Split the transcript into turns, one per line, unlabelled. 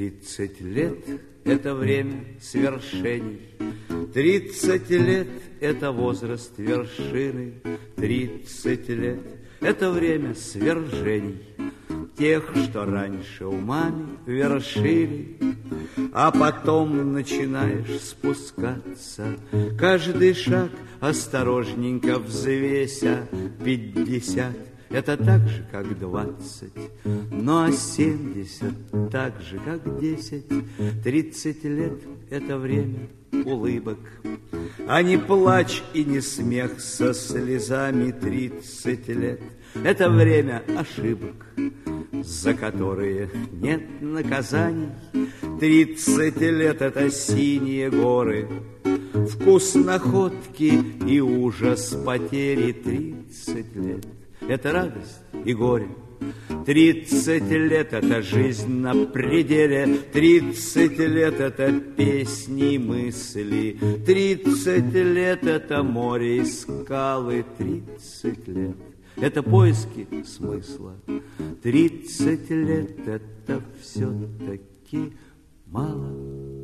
30 лет – это время свершений. 30 лет – это возраст вершины. 30 лет – это время свержений. Тех, что раньше умами вершили, а потом начинаешь спускаться. Каждый шаг осторожненько взвеся. 50 – это так же, как 20, ну а 70 так же, как 10. 30 лет – это время улыбок, а не плач и не смех со слезами. 30 лет – это время ошибок, за которые нет наказаний. 30 лет – это синие горы, вкус находки и ужас потери. 30 лет – это радость и горе. 30 лет – это жизнь на пределе. 30 лет – это песни и мысли. 30 лет – это море и скалы. 30 лет – это поиски смысла. 30 лет – это все-таки мало.